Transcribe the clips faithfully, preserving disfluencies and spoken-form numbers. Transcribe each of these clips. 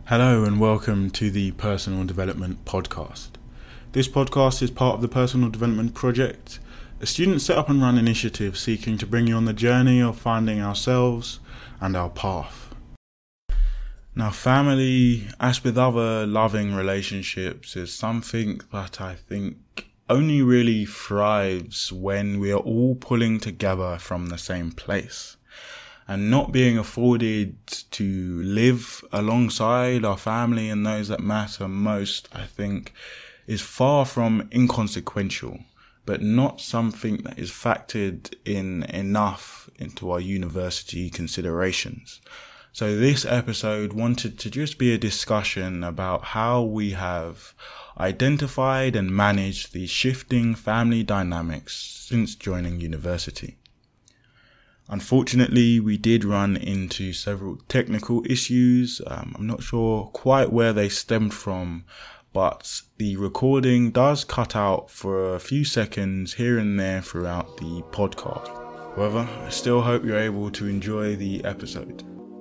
Hello and welcome to the Personal Development Podcast. This podcast is part of the Personal Development Project, a student set up and run initiative seeking to bring you on the journey of finding ourselves and our path. Now, family, as with other loving relationships, is something that I think only really thrives when we are all pulling together from the same place. And not being afforded to live alongside our family and those that matter most, I think, is far from inconsequential, but not something that is factored in enough into our university considerations. So this episode wanted to just be a discussion about how we have identified and managed the shifting family dynamics since joining university. Unfortunately, we did run into several technical issues. Um, I'm not sure quite where they stemmed from, but the recording does cut out for a few seconds here and there throughout the podcast. However, I still hope you're able to enjoy the episode.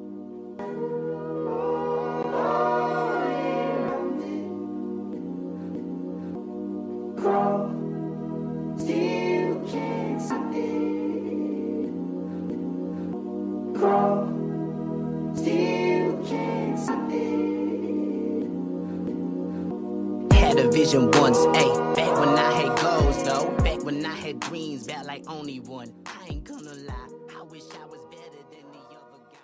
Had a vision once, ayy. Back when I had goals, though. Back when I had dreams, back like only one. I ain't gonna lie, I wish I was better than the other guy.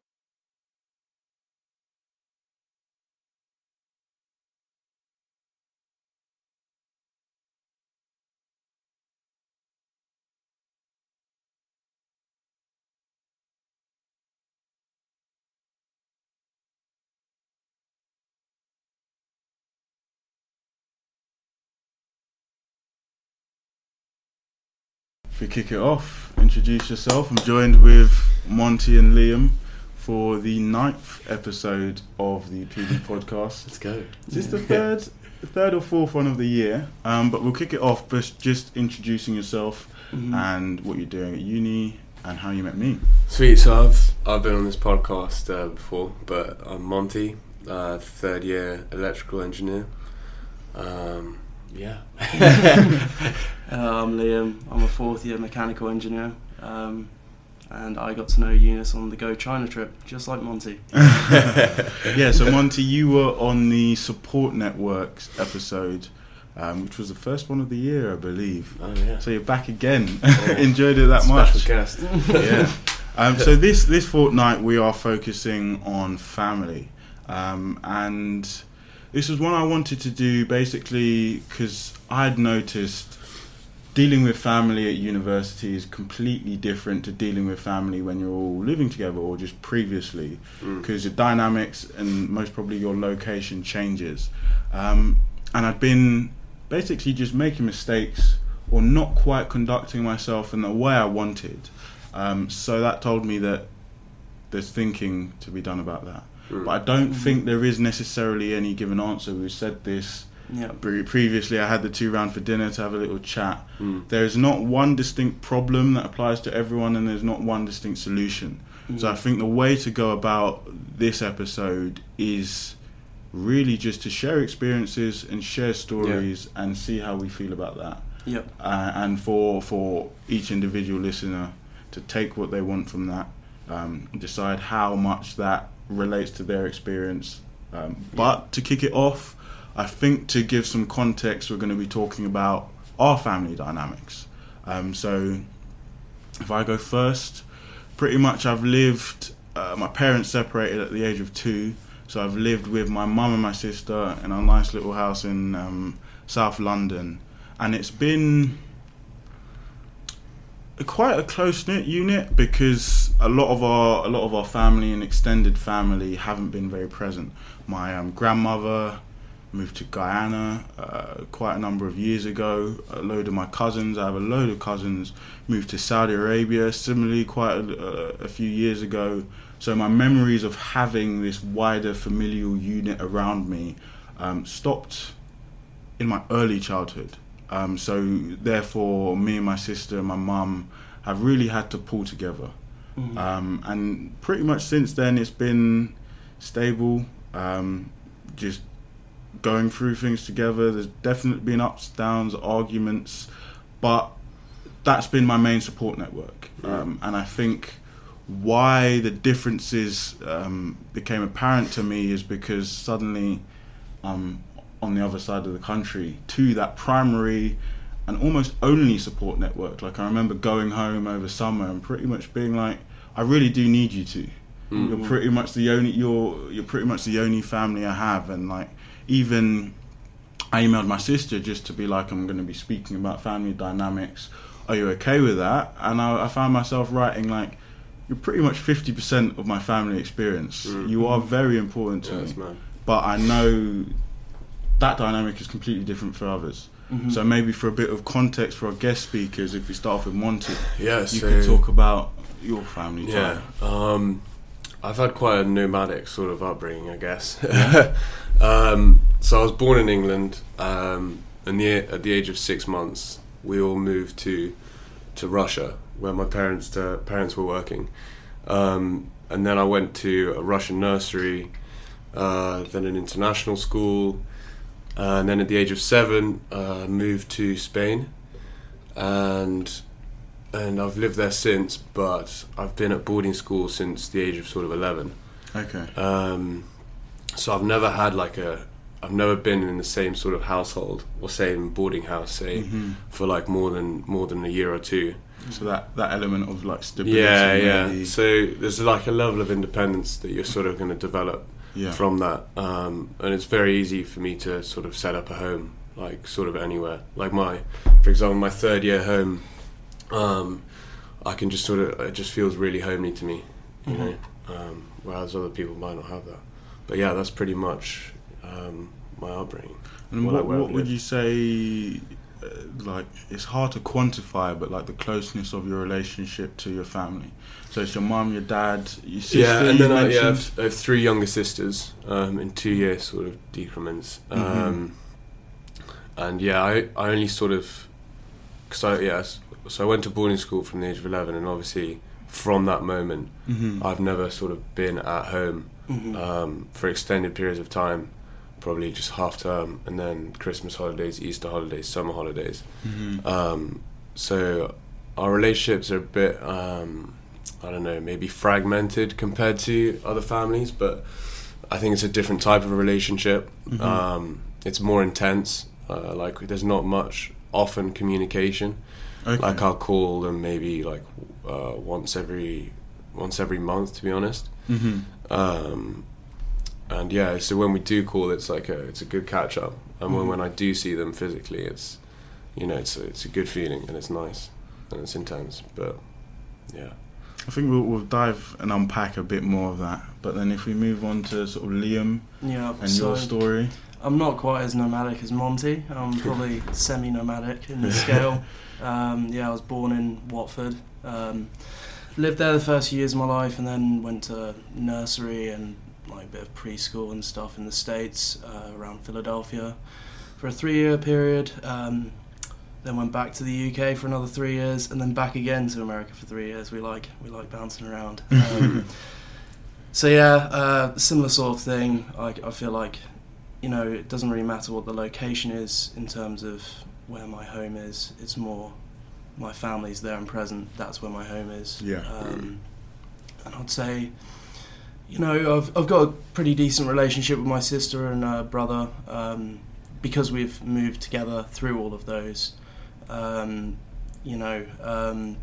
If we kick it off, introduce yourself. I'm joined with Monty and Liam for the ninth episode of the P D podcast. Let's go. Is this the third, the third or fourth one of the year? Um, but we'll kick it off by just introducing yourself Mm-hmm. and what you're doing at uni and how you met me. Sweet. So I've I've been on this podcast uh, before, but I'm Monty, uh, third year electrical engineer. Um, yeah. Uh, I'm Liam. I'm a fourth year mechanical engineer, um, and I got to know Eunice on the Go China trip, just like Monty. Yeah, so Monty, you were on the Support Networks episode, um, which was the first one of the year, I believe. Oh yeah. So you're back again. Oh, Enjoyed it that special much. guest. Yeah. Um, so this this fortnight we are focusing on family, um, and this was one I wanted to do basically because I'd noticed dealing with family at university is completely different to dealing with family when you're all living together or just previously, because Mm. your dynamics and most probably your location changes. Um, and I'd been basically just making mistakes or not quite conducting myself in the way I wanted. Um, so that told me that there's thinking to be done about that. Mm. But I don't think there is necessarily any given answer. We've said this Yeah. pre- previously. I had the two round for dinner to have a little chat. Mm. There is not one distinct problem that applies to everyone, and there's not one distinct solution. So I think the way to go about this episode is really just to share experiences and share stories and see how we feel about that. Yep. Uh, and for for each individual listener to take what they want from that, um, and decide how much that relates to their experience. Um, but to kick it off, I think to give some context, we're going to be talking about our family dynamics. Um, so if I go first, pretty much I've lived, uh, my parents separated at the age of two, so I've lived with my mum and my sister in a nice little house in um, South London, and it's been quite a close-knit unit because a lot of our a lot of our family and extended family haven't been very present. My um, grandmother moved to Guyana uh, quite a number of years ago. A load of my cousins, I have a load of cousins, moved to Saudi Arabia similarly quite a, a few years ago. So my memories of having this wider familial unit around me um, stopped in my early childhood. Um, so therefore, me and my sister and my mum have really had to pull together. Mm. Um, and pretty much since then, it's been stable. um, just going through things together. There's definitely been ups, downs, arguments, but that's been my main support network. Um, and I think why the differences um, became apparent to me is because suddenly I'm on the other side of the country to that primary and almost only support network. Like, I remember going home over summer and pretty much being like, I really do need you to. Mm-hmm. You're pretty much the only you're you're pretty much the only family I have. And like, even I emailed my sister just to be like, I'm going to be speaking about family dynamics. Are you okay with that? And I, I found myself writing like, you're pretty much fifty percent of my family experience. Mm-hmm. You are very important to yes, me. Man. But I know that dynamic is completely different for others. Mm-hmm. So maybe for a bit of context for our guest speakers, if we start off with Monty, yeah, you so, could talk about your family. Yeah, um, I've had quite a nomadic sort of upbringing, I guess. um, so I was born in England, um, and the, at the age of six months, we all moved to to Russia, where my parents uh, parents were working. Um, and then I went to a Russian nursery, uh, then an international school, uh, and then at the age of seven, uh, moved to Spain, and and I've lived there since. But I've been at boarding school since the age of sort of eleven. Okay. Um, so I've never had like a, I've never been in the same sort of household or same boarding house, say, mm-hmm. for like more than more than a year or two. So that, that element of like stability. Yeah, yeah. Really. So there's like a level of independence that you're sort of going to develop yeah. from that, um, and it's very easy for me to sort of set up a home, like sort of anywhere. Like my, for example, my third year home, um, I can just sort of, it just feels really homely to me, you mm-hmm. know, um, whereas other people might not have that. But yeah, that's pretty much um, my upbringing. And what, what would you say? Uh, like, it's hard to quantify, but like the closeness of your relationship to your family. So it's your mum, your dad, your sister. Yeah, and then I, yeah, I, have, I have three younger sisters um, in two year sort of decrements. Um, mm-hmm. And yeah, I, I only sort of, cause I, yeah, so I went to boarding school from the age of eleven, and obviously from that moment, mm-hmm. I've never sort of been at home mm-hmm. um, for extended periods of time. Probably just half term, and then Christmas holidays, Easter holidays, summer holidays. Mm-hmm. Um, so our relationships are a bit, um, I don't know, maybe fragmented compared to other families, but I think it's a different type of a relationship. Mm-hmm. Um, it's more intense. Uh, like, there's not much often communication. Okay. Like, I'll call them maybe like uh, once every once every month, to be honest. Mm-hmm. Um, And yeah, so when we do call, it's like a it's a good catch up, and mm-hmm. when, when I do see them physically, it's you know it's a, it's a good feeling, and it's nice and it's intense. But yeah, I think we'll, we'll dive and unpack a bit more of that. But then if we move on to sort of Liam yeah, and so your story, I'm not quite as nomadic as Monty. I'm probably semi-nomadic in the scale. Um, yeah, I was born in Watford. Um, lived there the first few years of my life, and then went to nursery and like a bit of preschool and stuff in the States, uh, around Philadelphia for a three-year period, um, then went back to the U K for another three years, and then back again to America for three years. We like we like bouncing around. Um, so yeah, uh, similar sort of thing. I, I feel like, you know, it doesn't really matter what the location is in terms of where my home is. It's more my family's there and present. That's where my home is. Yeah. Um, and I'd say, you know, I've I've got a pretty decent relationship with my sister and uh, brother, um, because we've moved together through all of those. Um, you know, um,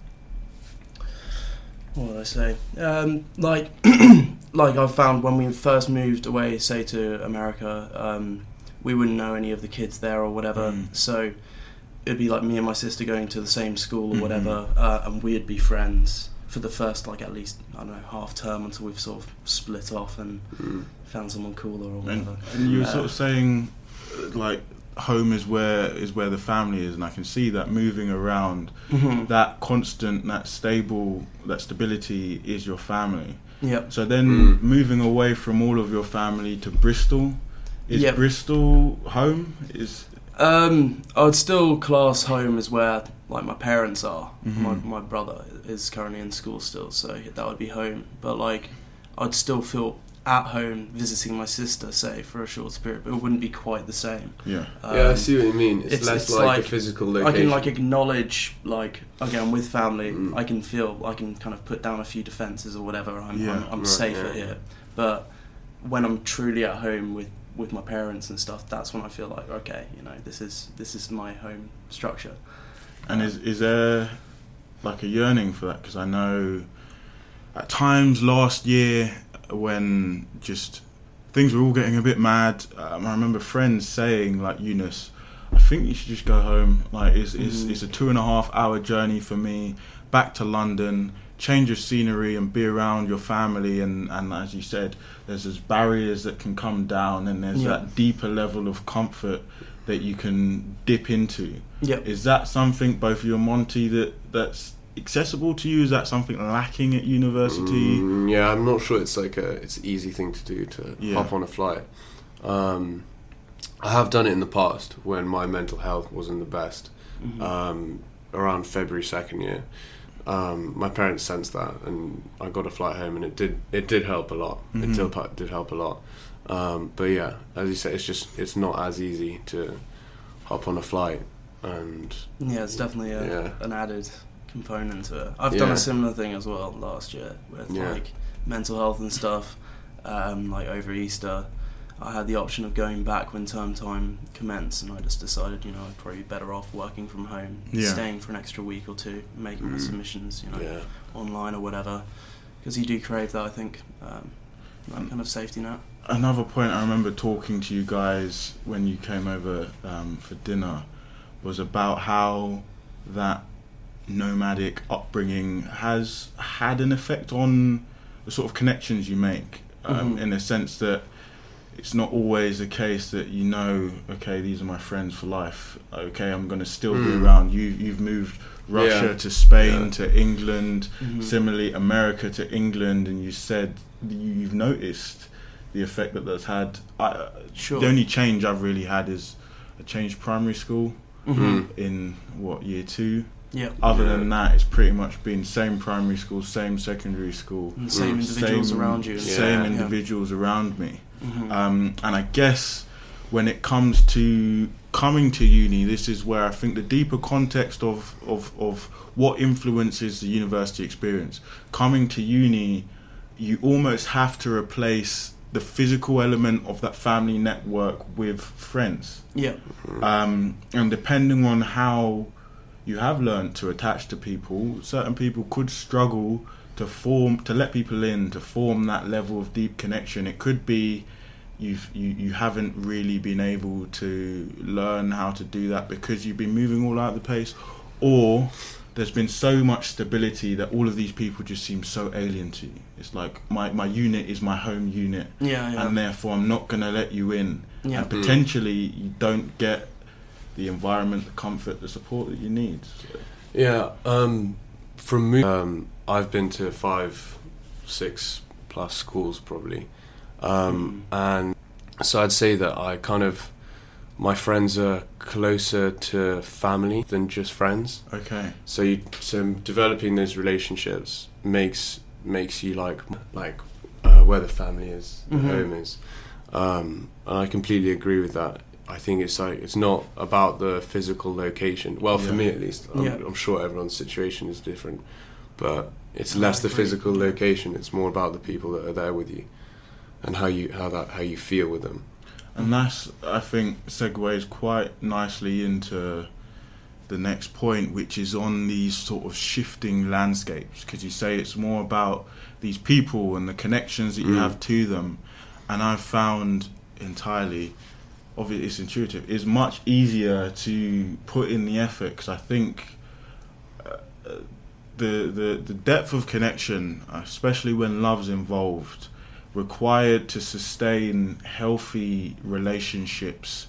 what would I say? Um, like, like I've found when we first moved away, say to America, um, we wouldn't know any of the kids there or whatever. Mm. So it'd be like me and my sister going to the same school or mm-hmm. whatever, uh, and we'd be friends for the first, like, at least, I don't know, half term until we've sort of split off and mm. found someone cooler or whatever. And, and you were uh, sort of saying, like, home is where is where the family is, and I can see that moving around, mm-hmm. that constant, that stable, that stability is your family. Yep. So then mm. moving away from all of your family to Bristol, is yep. Bristol home? Is Um, I would still class home as where, like, my parents are. Mm-hmm. My my brother is currently in school still, so that would be home. But, like, I'd still feel at home visiting my sister, say, for a short period, but it wouldn't be quite the same. Yeah. Um, yeah, I see what you mean. It's, it's- less it's like, like- a physical I location. can like acknowledge, like, okay, I'm with family. Mm. I can feel, I can kind of put down a few defences or whatever. I'm, Yeah. I'm, I'm Right, safer yeah. here. But when I'm truly at home with, with my parents and stuff, that's when I feel like, okay, you know, this is this is my home structure. And is is there like a yearning for that? Because I know at times last year when just things were all getting a bit mad, um, I remember friends saying like, Eunice, I think you should just go home. Like it's it's, Mm. it's a two and a half hour journey for me back to London. Change of scenery and be around your family, and, and as you said, there's those barriers that can come down, and there's Yeah. that deeper level of comfort that you can dip into. Yeah. Is that something, both you and Monty, that that's accessible to you? Is that something lacking at university? Mm, yeah, I'm not sure it's like a it's an easy thing to do to Yeah. hop on a flight. Um, I have done it in the past when my mental health wasn't the best. Mhm. Um, around February second year, um, my parents sensed that, and I got a flight home, and it did it did help a lot. Mhm. It did, did help a lot. Um, but yeah, as you said, it's just it's not as easy to hop on a flight, and Yeah, it's definitely a, Yeah. an added component to it. I've done Yeah. a similar thing as well last year with Yeah. like mental health and stuff. Um, like over Easter, I had the option of going back when term time commenced, and I just decided, you know, I'd probably be better off working from home, Yeah. staying for an extra week or two, making my Mm. submissions, you know, yeah, online or whatever, because you do crave that, I think, um, that kind of safety net. Another point I remember talking to you guys when you came over um, for dinner was about how that nomadic upbringing has had an effect on the sort of connections you make, um, Mhm. in the sense that it's not always the case that you know, okay, these are my friends for life. Okay, I'm going to still be Mm. around. You, you've moved Russia Yeah. to Spain Yeah. to England, Mhm. similarly America to England, and you said you- you've noticed the effect that that's had. I, Sure. The only change I've really had is I changed primary school Mhm. in, what, year two? Yeah. Other Yeah. than that, it's pretty much been same primary school, same secondary school, And same Mm. individuals same, around you. same Yeah. individuals around me. Mhm. Um, and I guess when it comes to coming to uni, this is where I think the deeper context of, of, of what influences the university experience. Coming to uni, you almost have to replace the physical element of that family network with friends. Yeah. Um, and depending on how you have learned to attach to people, certain people could struggle to form, to let people in, to form that level of deep connection. It could be you've you, you haven't really been able to learn how to do that because you've been moving all out of the place, or there's been so much stability that all of these people just seem so alien to you. It's like my, my unit is my home unit, Yeah, yeah. and therefore I'm not going to let you in. Yeah. And potentially you don't get the environment, the comfort, the support that you need. So, yeah. Um, from mo- um, I've been to five, six plus schools probably, um, and so I'd say that I kind of my friends are closer to family than just friends. okay. So you so developing those relationships makes makes you like like uh, where the family is, the Mhm. home is, um, and I completely agree with that. I think it's like it's not about the physical location. Well, for Yeah. me at least, I'm, Yeah. I'm sure everyone's situation is different, but it's I less the agree. physical Yeah. location. It's more about the people that are there with you, and how you how that how you feel with them. And that's, I think, segues quite nicely into the next point, which is on these sort of shifting landscapes, because you say it's more about these people and the connections that you Mm. have to them. And I've found entirely, obviously it's intuitive, it's much easier to put in the effort, because I think uh, the, the, the depth of connection, especially when love's involved, required to sustain healthy relationships,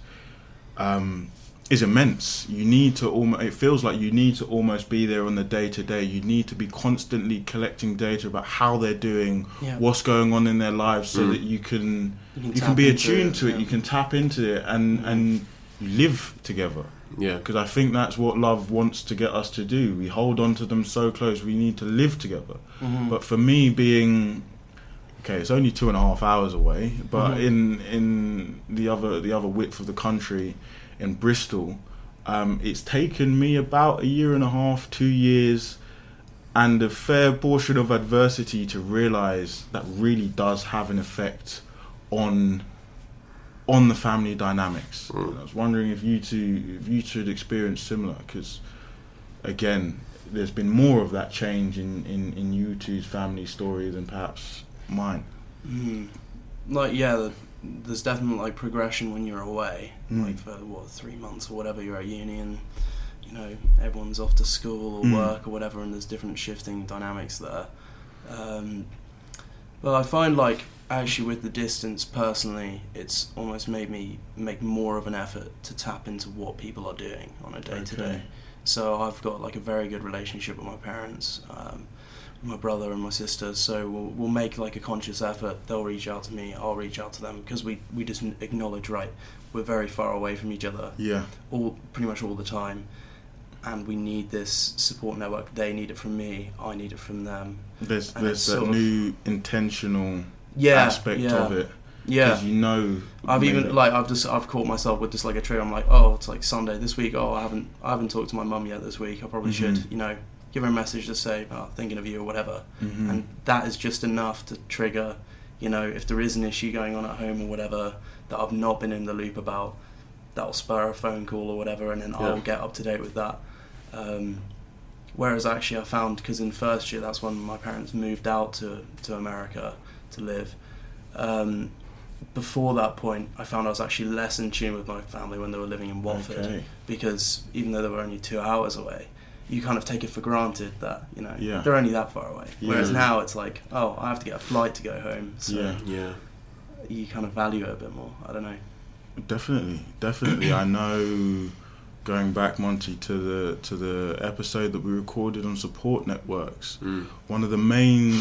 um, is immense. You need to almost, it feels like you need to almost be there on the day to day. You need to be constantly collecting data about how they're doing, Yeah. what's going on in their lives, so Mm. that you can You you tap can be into attuned to it, yeah. you can tap into it, and, Mhm. and you live together. Yeah, Because I think that's what love wants to get us to do. We hold on to them so close, we need to live together. Mhm. But for me, being okay, it's only two and a half hours away, but Mhm. in in the other the other width of the country, in Bristol, um, it's taken me about a year and a half, two years, and a fair portion of adversity to realise that really does have an effect on on the family dynamics. Mm. And I was wondering if you two if you two had experienced similar, because again, there's been more of that change in, in, in you two's family story than perhaps mine. Mm. Like, yeah, the, there's definitely like progression when you're away, Mm. like for what three months or whatever you're at uni, and you know everyone's off to school or Mm. work or whatever, and there's different shifting dynamics there. Um, but I find like actually with the distance personally, it's almost made me make more of an effort to tap into what people are doing on a day to Okay. day. So I've got like a very good relationship with my parents, um, my brother and my sister. So we'll, we'll make like a conscious effort. They'll reach out to me. I'll reach out to them, because we, we just acknowledge, right, we're very far away from each other, Yeah. all pretty much all the time, and we need this support network. They need it from me. I need it from them. There's And there's it's that sort of- new intentional Yeah, aspect yeah, of it. Yeah. Because you know, I've maybe- even like I've just I've caught myself with just like a trigger. I'm like, oh, it's like Sunday this week. Oh, I haven't I haven't talked to my mum yet this week. I probably Mhm. should, you know, give her a message to say, oh, thinking of you or whatever. Mhm. And that is just enough to trigger, you know, if there is an issue going on at home or whatever that I've not been in the loop about, that'll spur a phone call or whatever, and then Yeah. I'll get up to date with that. Um, whereas actually I found, because in first year that's when my parents moved out to to America to live. Um, before that point, I found I was actually less in tune with my family when they were living in Watford, Okay. because even though they were only two hours away, you kind of take it for granted that, you know, Yeah. they're only that far away. Yeah. Whereas now it's like, oh, I have to get a flight to go home, so Yeah. Yeah. you kind of value it a bit more. I don't know. Definitely, definitely. I know. Going back, Monty, to the to the episode that we recorded on support networks, Mm. one of the main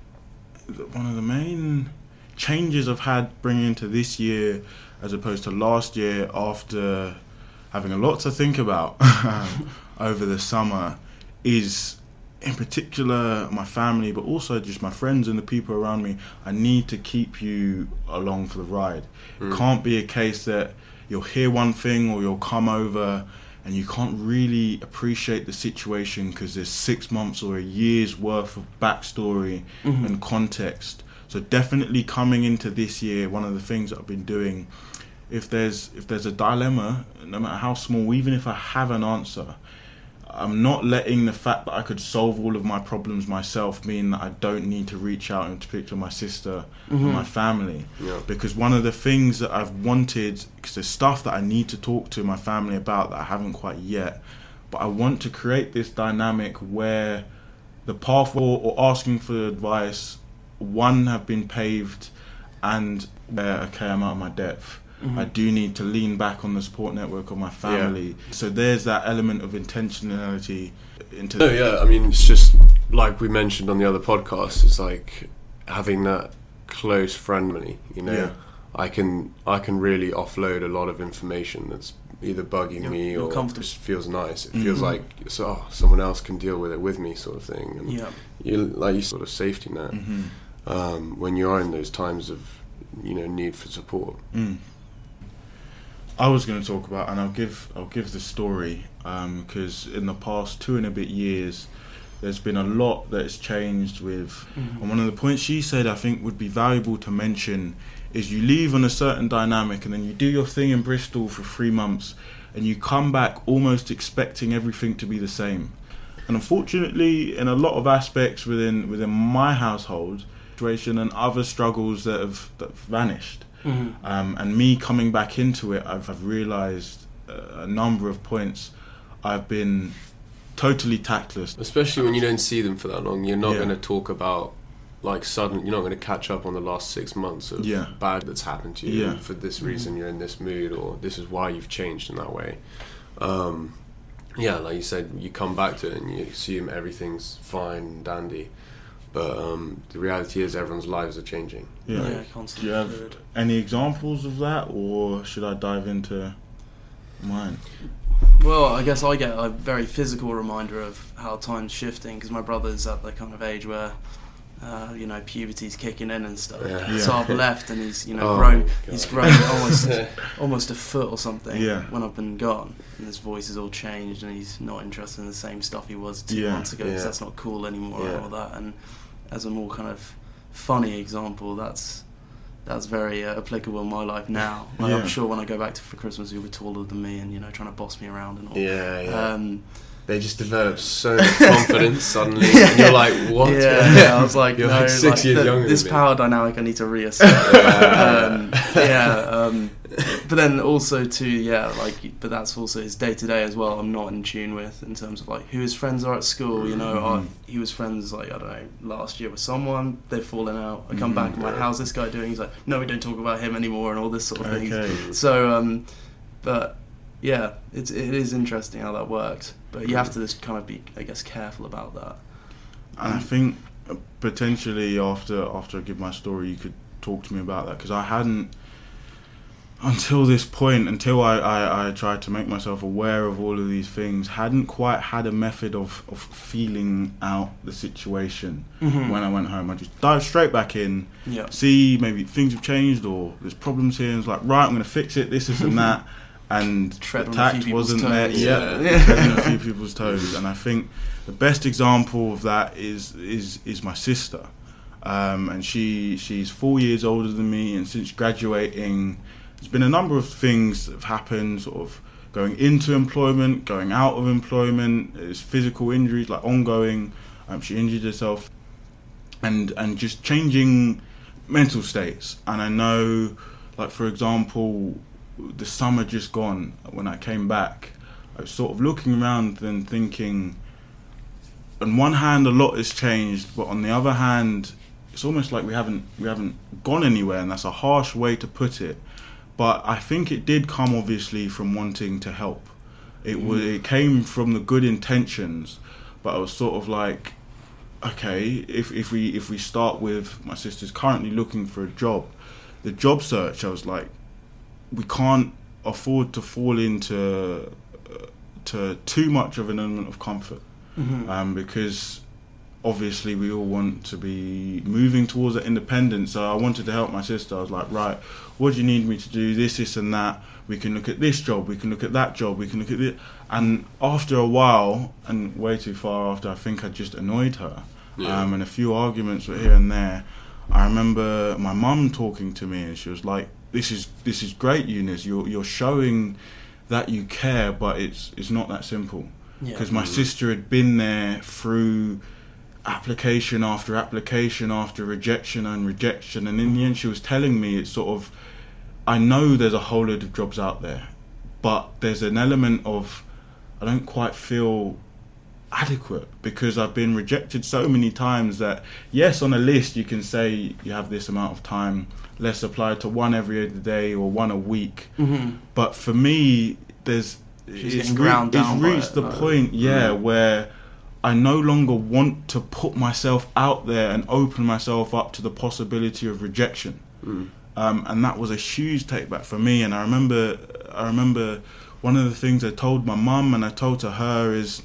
one of the main changes I've had bringing into this year, as opposed to last year, after having a lot to think about over the summer, is in particular my family, but also just my friends and the people around me. I need to keep you along for the ride. Mm. It can't be a case that you'll hear one thing or you'll come over and you can't really appreciate the situation because there's six months or a year's worth of backstory Mhm. and context. So definitely coming into this year, one of the things that I've been doing, if there's if there's a dilemma, no matter how small, even if I have an answer, I'm not letting the fact that I could solve all of my problems myself mean that I don't need to reach out and speak to my sister Mhm. and my family. Yeah. Because one of the things that I've wanted, because there's stuff that I need to talk to my family about that I haven't quite yet, but I want to create this dynamic where the path or, or asking for advice, one, have been paved, and where, okay, I'm out of my depth. Mhm. I do need to lean back on the support network of my family. So there's that element of intentionality into No, yeah, I mean, it's just like we mentioned on the other podcast, it's like having that close friendly, you know. Yeah. I can I can really offload a lot of information that's either bugging You're- me you're or comfortable. just feels nice. It Mhm. feels like so, oh, someone else can deal with it with me, sort of thing. And Yeah. you like you sort of safety net Mhm. um, when you are in those times of, you know, need for support. Mm. I was going to talk about, and I'll give I'll give the story, because in the past two and a bit years, there's been a lot that's changed with. Mhm. And one of the points she said I think would be valuable to mention is you leave on a certain dynamic, and then you do your thing in Bristol for three months, and you come back almost expecting everything to be the same. And unfortunately, in a lot of aspects within within my household situation and other struggles that have that have vanished. Mhm. Um, and me coming back into it, I've, I've realised uh, a number of points I've been totally tactless. Especially when you don't see them for that long, you're not Yeah. going to talk about like sudden. You're not going to catch up on the last six months of Yeah. bad that's happened to you. Yeah. And for this reason, you're in this mood, or this is why you've changed in that way. Um, yeah, like you said, you come back to it and you assume everything's fine and dandy, but um, the reality is everyone's lives are changing. Yeah. Yeah, Do constantly you have fluid. any examples of that, or should I dive into mine? Well, I guess I get a very physical reminder of how time's shifting, because my brother's at the kind of age where uh, you know, puberty's kicking in and stuff. Yeah. Yeah. So I've left, and he's, you know, Oh, grown. God. He's grown almost almost a foot or something. Yeah. When I've been gone, and his voice has all changed, and he's not interested in the same stuff he was two Yeah. months ago because Yeah. that's not cool anymore Yeah. and all that. And as a more kind of funny example, that's that's very uh, applicable in my life now. Like, Yeah. I'm sure when I go back to for Christmas, you'll be taller than me, and you know, trying to boss me around and all. Yeah, yeah. Um, They just develop so much confidence suddenly, and you're like, what? Yeah, yeah, I was like, You're no, like six like, years the- younger this than me. power dynamic I need to reassess. um, yeah, um, but then also too, yeah, like, but that's also his day to day as well. I'm not in tune with in terms of like who his friends are at school. You know, Mhm. I, he was friends like I don't know last year with someone. They've fallen out. I come Mhm. back, I'm like, how's this guy doing? He's like, no, we don't talk about him anymore, and all this sort of thing. Okay. So, um, but yeah, it's it is interesting how that works. But you have to just kind of be, I guess, careful about that. And I think uh, potentially after after I give my story, you could talk to me about that, because I hadn't, until this point, until I, I, I tried to make myself aware of all of these things, hadn't quite had a method of, of feeling out the situation. Mhm. When I went home, I just dived straight back in, Yeah. see maybe things have changed or there's problems here, and it's like, right, I'm going to fix it, this, this and that. And Tread the on a few tact people's wasn't there. toes. Yeah, Yeah. treading on a few people's toes. And I think the best example of that is is is my sister, um, and she she's four years older than me. And since graduating, there's been a number of things that have happened. Sort of going into employment, going out of employment. There's physical injuries, like ongoing. Um, she injured herself, and and just changing mental states. And I know, like for example, the summer just gone, when I came back, I was sort of looking around and thinking, on one hand a lot has changed, but on the other hand it's almost like we haven't we haven't gone anywhere, and that's a harsh way to put it. But I think it did come obviously from wanting to help. It was it came from the good intentions, but I was sort of like, okay, if if we if we start with my sister's currently looking for a job, the job search, I was like, we can't afford to fall into uh, to too much of an element of comfort, Mhm. um, because obviously we all want to be moving towards that independence. So I wanted to help my sister. I was like, right, what do you need me to do? This, this, and that. We can look at this job. We can look at that job. We can look at this. And after a while, and way too far after, I think I just annoyed her. Yeah. Um, and a few arguments were here and there. I remember my mum talking to me, and she was like, "This is this is great, Eunice. You're you're showing that you care, but it's it's not that simple." Yeah. Because my sister had been there through application after application after rejection and rejection, and in the end, she was telling me it's sort of, I know there's a whole load of jobs out there, but there's an element of I don't quite feel adequate because I've been rejected so many times that, yes, on a list you can say you have this amount of time, let's apply to one every other day or one a week. Mhm. But for me, there's She's it's, getting ground re- down it's by reached it, the like- point, yeah, Mm. where I no longer want to put myself out there and open myself up to the possibility of rejection. Mm. Um, and that was a huge take back for me. And I remember, I remember one of the things I told my mum and I told to her is,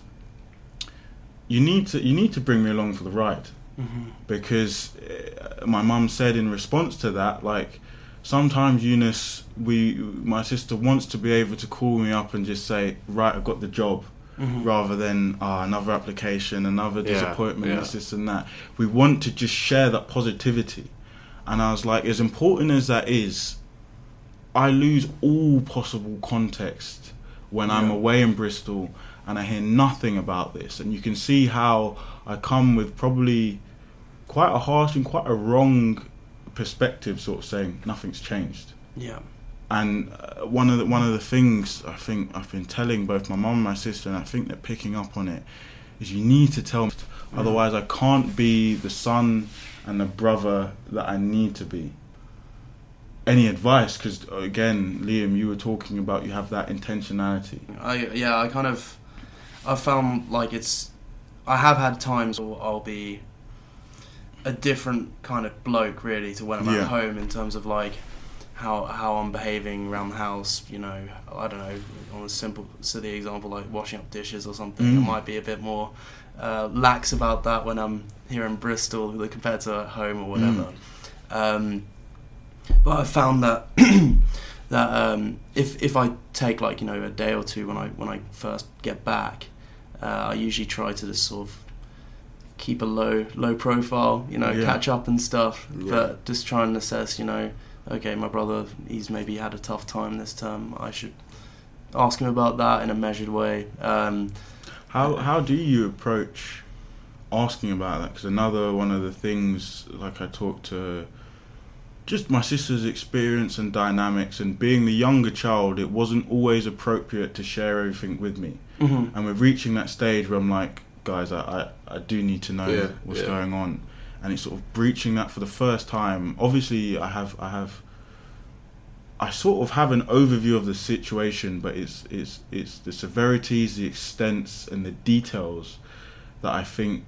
you need to, you need to bring me along for the ride, Mhm. because uh, my mum said in response to that, like, sometimes Eunice, we, my sister wants to be able to call me up and just say, right, I've got the job, Mhm. rather than ah, another application, another Yeah, disappointment, yeah. this, this and that. We want to just share that positivity. And I was like, as important as that is, I lose all possible context when I'm Yeah. away in Bristol and I hear nothing about this. And you can see how I come with probably quite a harsh and quite a wrong perspective, sort of saying nothing's changed. Yeah. And uh, one of the one of the things I think I've been telling both my mum and my sister, and I think they're picking up on it, is you need to tell me, otherwise I can't be the son and the brother that I need to be. Any advice? Because again, Liam, you were talking about you have that intentionality. I yeah, I kind of I found like it's I have had times where I'll be a different kind of bloke really to when I'm Yeah. at home in terms of like how how I'm behaving around the house. You know, I don't know, on a simple silly example like washing up dishes or something. Mm. I might be a bit more uh, lax about that when I'm here in Bristol compared to at home or whatever. Mm. Um, but I found that that um, if if I take like you know a day or two when I when I first get back, uh, I usually try to just sort of keep a low low profile, you know, yeah. catch up and stuff, yeah. but just try and assess, you know, okay, my brother, he's maybe had a tough time this term. I should ask him about that in a measured way. Um, how how do you approach asking about that? Because another one of the things, like I talked to just my sister's experience and dynamics, and being the younger child, it wasn't always appropriate to share everything with me. mm-hmm. And we're reaching that stage where I'm like, guys, I, I, I do need to know yeah, what's yeah. going on. And it's sort of breaching that for the first time. Obviously, I have, I have, I sort of have an overview of the situation, but it's, it's, it's the severities, the extents, and the details that I think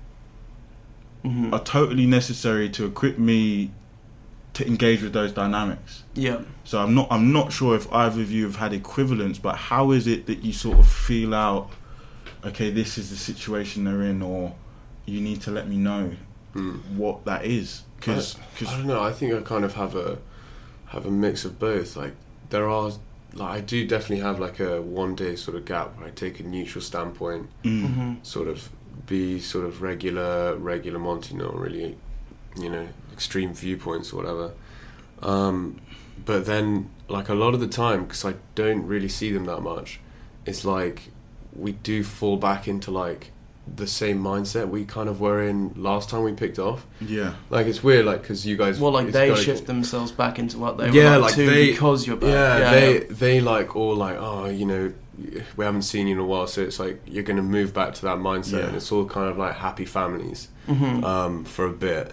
Mm-hmm. are totally necessary to equip me to engage with those dynamics. Yeah. So I'm not, I'm not sure if either of you have had equivalents, but how is it that you sort of feel out, okay, this is the situation they're in, or you need to let me know mm. what that is? Cause, I, cause I don't know. I think I kind of have a have a mix of both. Like there are, like I do definitely have like a one day sort of gap where I take a neutral standpoint, mm, Mm-hmm. sort of be sort of regular regular Monty, not really, you know, extreme viewpoints or whatever. Um, but then like a lot of the time, because I don't really see them that much, it's like we do fall back into like the same mindset we kind of were in last time we picked off. yeah, Like it's weird, like because you guys, Well, like it's they gotta- shift themselves back into what they Yeah, were like, like too they- because you're back. Yeah, yeah they yeah. they like all like, oh, you know, we haven't seen you in a while, so it's like you're gonna move back to that mindset, Yeah. and it's all kind of like happy families Mm-hmm. um, for a bit.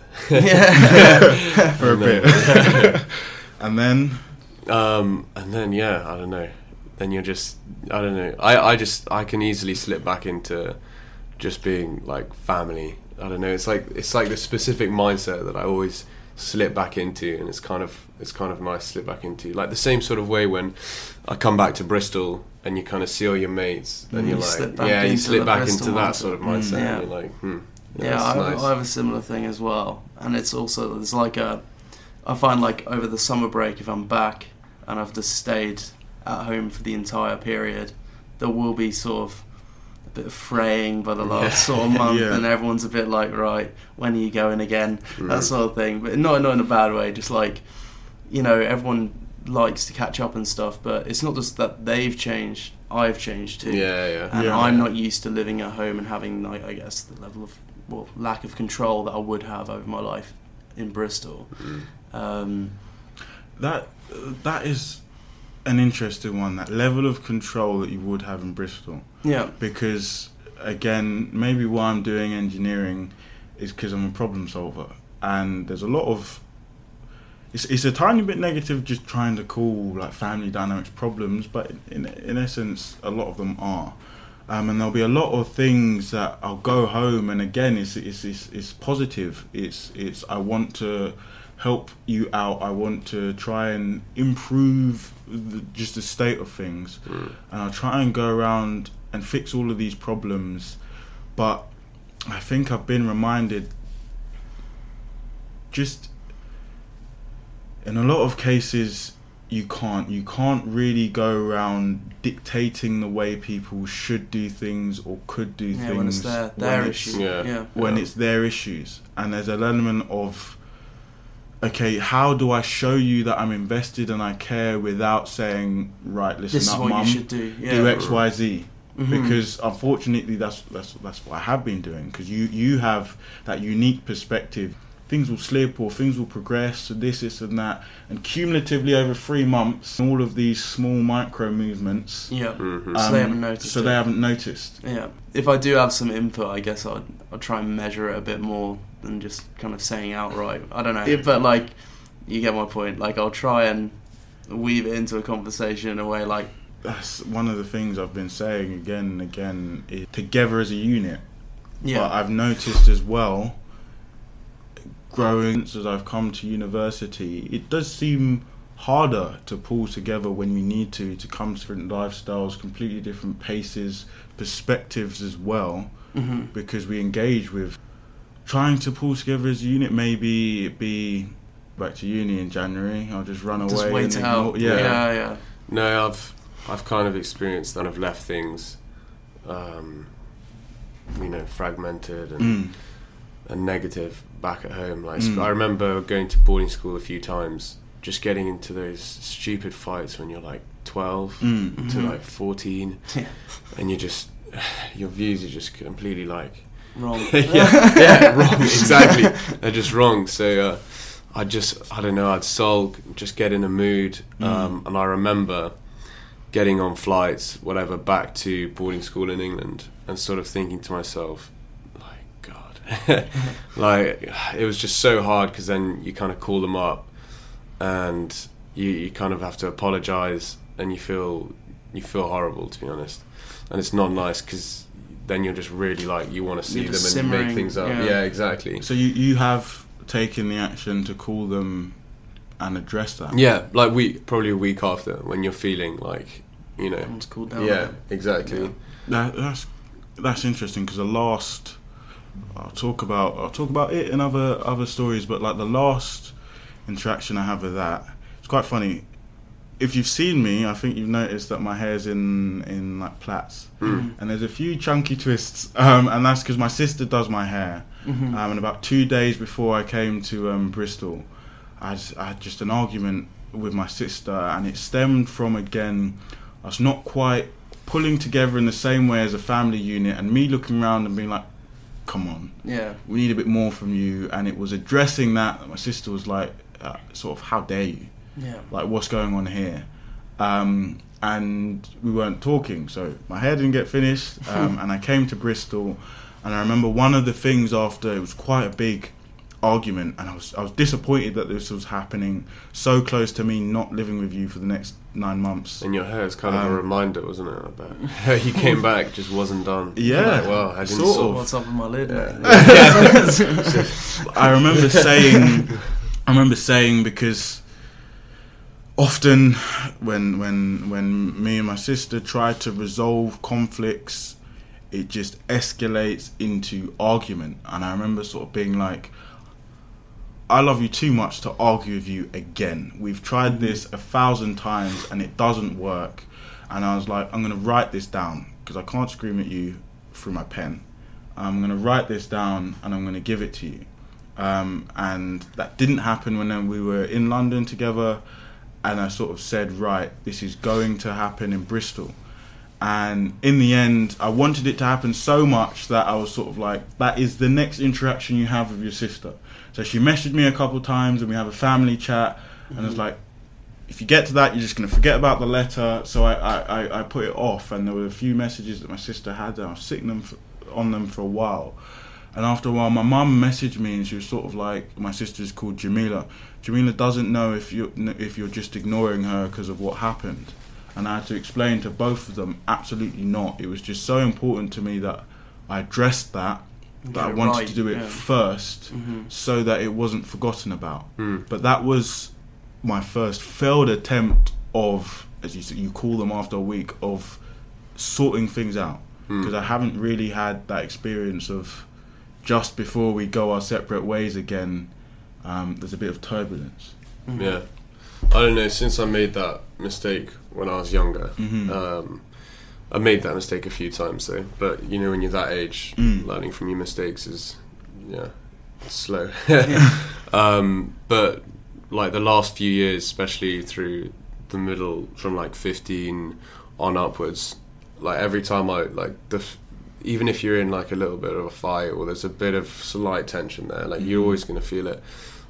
yeah. for a And then- bit. And then, Um, and then yeah, I don't know. Then you're just, I don't know. I, I just I can easily slip back into just being like family. I don't know. It's like it's like the specific mindset that I always slip back into, and it's kind of it's kind of nice to slip back into. Like the same sort of way when I come back to Bristol and you kind of see all your mates, and Mm, you're you like, slip back yeah, you into slip the back Bristol into that mindset. sort of Mm. mindset. Yeah. And you're like, hmm, Yeah, that's I have, nice. I have a similar thing as well, and it's also there's like a, I find like over the summer break if I'm back and I've just stayed at home for the entire period, there will be sort of a bit of fraying by the last Yeah. sort of month, Yeah. and everyone's a bit like, right, when are you going again? Mm. That sort of thing, but not not in a bad way. Just like, you know, everyone likes to catch up and stuff, but it's not just that they've changed, I've changed too. Yeah, yeah. And Yeah. I'm not used to living at home and having, like, I guess, the level of well lack of control that I would have over my life in Bristol. Mm. Um, that that is an interesting one, that level of control that you would have in Bristol. yeah, Because, again, maybe why I'm doing engineering is because I'm a problem solver. And there's a lot of... It's, it's a tiny bit negative just trying to call like family dynamics problems, but in, in essence, a lot of them are. Um, and there'll be a lot of things that I'll go home, and again, it's it's it's, it's positive. It's it's I want to help you out. I want to try and improve the, just the state of things, Mm. and I'll try and go around and fix all of these problems. But I think I've been reminded, just in a lot of cases, you can't you can't really go around dictating the way people should do things or could do yeah, things when it's their their when issue. it's, Yeah. Yeah, when Yeah. it's their issues. And there's an element of, okay, how do I show you that I'm invested and I care without saying, right, listen this is up, what mum, you should do. Yeah, do X, Y, Z. Mhm. Because unfortunately, that's that's that's what I have been doing. Because you you have that unique perspective. Things will slip or things will progress, and this, this, and that, and cumulatively over three months, all of these small micro movements. yeah. Mhm. So they haven't noticed So it. they haven't noticed. Yeah, if I do have some input, I guess I'd I'd try and measure it a bit more than just kind of saying outright. I don't know, but like, you get my point. Like, I'll try and weave it into a conversation in a way like, That's one of the things I've been saying again and again. Is together as a unit. yeah, But I've noticed as well, growing as I've come to university, it does seem harder to pull together when we need to, to come to different lifestyles, completely different paces, perspectives as well, mm-hmm. because we engage with trying to pull together as a unit. Maybe it be back to uni in January, I'll just run Just away wait and it ignore, out. yeah. yeah, yeah. No, I've I've kind of experienced that. I've left things, um, you know, fragmented and Mm. and negative back at home. Like Mm. I remember going to boarding school a few times, just getting into those stupid fights when you're like twelve Mm. to Mhm. like fourteen, Yeah. and you just your views are just completely like Wrong. yeah, yeah, wrong. Exactly, they're just wrong. So uh, I just, I don't know. I'd sulk, just get in a mood, um, Mm. and I remember getting on flights, whatever, back to boarding school in England, and sort of thinking to myself, like, God, like it was just so hard because then you kind of call them up, and you, you kind of have to apologise, and you feel you feel horrible, to be honest, and it's not nice because then you're just really like you want to see You're them just and make simmering, things up. yeah. Yeah, exactly. So you, you have taken the action to call them and address that? Yeah, like week, probably a week after, when you're feeling like, you know, Everyone's cooled down. yeah, exactly. Yeah. That, that's that's interesting because the last I'll talk about I'll talk about it in other other stories, but like the last interaction I have with that, it's quite funny. If you've seen me, I think you've noticed that my hair's in in like plaits, Mm. and there's a few chunky twists, um, and that's because my sister does my hair. Mm-hmm. Um, and about two days before I came to um, Bristol, I had, I had just an argument with my sister, and it stemmed from, again, us not quite pulling together in the same way as a family unit, and me looking around and being like, come on, yeah. we need a bit more from you. And it was addressing that. My sister was like, uh, sort of, how dare you? Yeah. Like, what's going on here? Um, and we weren't talking, so my hair didn't get finished, um, and I came to Bristol. And I remember one of the things after, it was quite a big argument, and I was I was disappointed that this was happening so close to me not living with you for the next nine months. And your hair is kind of Um, a reminder, wasn't it? I bet. You came back, just wasn't done. Yeah, Like, well, I didn't sort sort of. What's up with my lid? Yeah. mate? I remember saying, I remember saying because often when when when me and my sister try to resolve conflicts, it just escalates into argument. And I remember sort of being like, I love you too much to argue with you again. We've tried this a thousand times and it doesn't work. And I was like, I'm going to write this down because I can't scream at you through my pen. I'm going to write this down and I'm going to give it to you. Um, and that didn't happen when we were in London together. And I sort of said, right, this is going to happen in Bristol. And in the end, I wanted it to happen so much that I was sort of like, that is the next interaction you have with your sister. So she messaged me a couple of times and we have a family chat. Mm-hmm. And it's like, if you get to that, you're just going to forget about the letter. So I, I, I put it off. And there were a few messages that my sister had and I was sitting them for, on them for a while. And after a while, my mum messaged me and she was sort of like, my sister's called Jamila. Jamila doesn't know if you're, if you're just ignoring her because of what happened. And I had to explain to both of them, absolutely not. It was just so important to me that I addressed that, that Get I it wanted right, to do it yeah. first Mm-hmm. so that it wasn't forgotten about. Mm. But that was my first failed attempt of, as you say, you call them after a week, of sorting things out. Because Mm. I haven't really had that experience of just before we go our separate ways again, um, there's a bit of turbulence. Mm-hmm. Yeah. I don't know, since I made that mistake when I was younger, Mhm. um, I made that mistake a few times though, but you know when you're that age, Mm. learning from your mistakes is, yeah, it's slow. Yeah. um, but like the last few years, especially through the middle, from like fifteen on upwards, like every time I, like the, f- even if you're in like a little bit of a fight or there's a bit of slight tension there, like you're always going to feel it.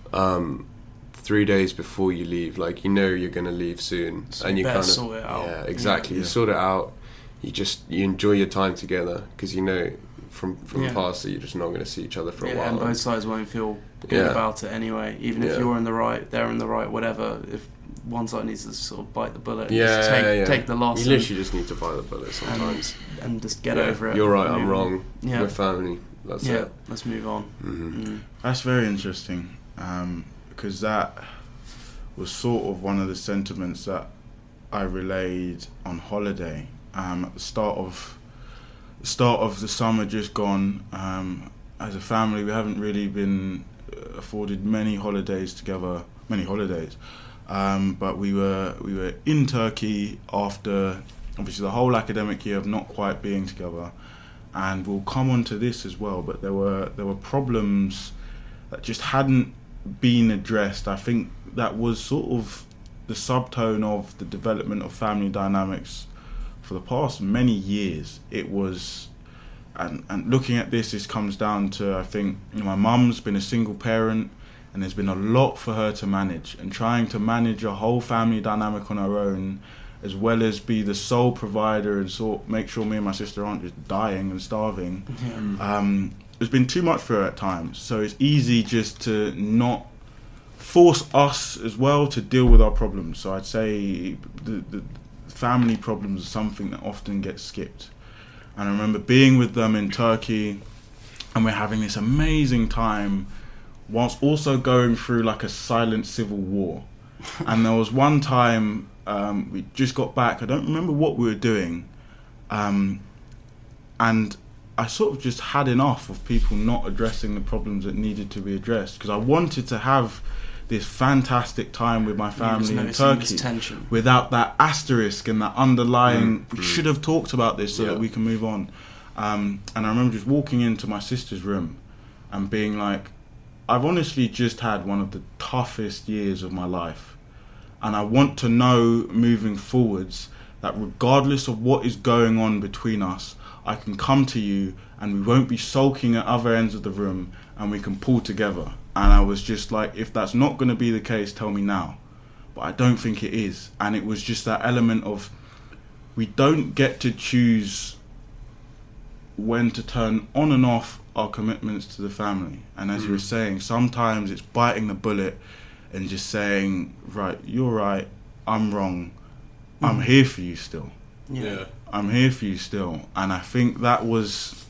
Um, three days before you leave, like you know you're going to leave soon, So and you you better kind of sort it out. yeah, exactly. Yeah. You sort it out. You just you enjoy your time together because you know from from Yeah. the past that you're just not going to see each other for a Yeah, while. and both sides won't feel good Yeah. about it anyway. Even if Yeah. you're in the right, they're in the right, whatever. If one side needs to sort of bite the bullet, and yeah, just take, yeah. take the loss You and, literally just need to bite the bullet sometimes. and, and just get Yeah, over it. You're right. Move I'm on. wrong. Yeah, We're family. That's yeah. it. Let's move on. hmm Mm. That's very interesting, um, because that was sort of one of the sentiments that I relayed on holiday um, at the start of the start of the summer just gone. Um, as a family, we haven't really been afforded many holidays together, many holidays, um, but we were we were in Turkey after obviously the whole academic year of not quite being together, and we'll come on to this as well. But there were there were problems that just hadn't been addressed. I think that was sort of the subtone of the development of family dynamics for the past many years. It was, and, and looking at this, this comes down to, I think, you know, my mum's been a single parent, and there's been a lot for her to manage, and trying to manage a whole family dynamic on her own, as well as be the sole provider and sort make sure me and my sister aren't just dying and starving. Yeah. Um, it's been too much for her at times, so it's easy just to not force us as well to deal with our problems. So I'd say the, the family problems are something that often gets skipped. And I remember being with them in Turkey, and we're having this amazing time whilst also going through like a silent civil war. And there was one time um, we just got back, I don't remember what we were doing, um, and I sort of just had enough of people not addressing the problems that needed to be addressed, because I wanted to have this fantastic time with my family in Turkey without that asterisk and that underlying, mm, we mm. should have talked about this so yeah. that we can move on. Um, and I remember just walking into my sister's room and being like, I've honestly just had one of the toughest years of my life. And I want to know moving forwards that regardless of what is going on between us, I can come to you and we won't be sulking at other ends of the room, and we can pull together. And I was just like, if that's not going to be the case, tell me now. But I don't think it is. And it was just that element of, we don't get to choose when to turn on and off our commitments to the family. And as mm. you were saying, sometimes it's biting the bullet and just saying, right, you're right, I'm wrong, mm. I'm here for you still. Yeah. yeah. I'm here for you still. And I think that was,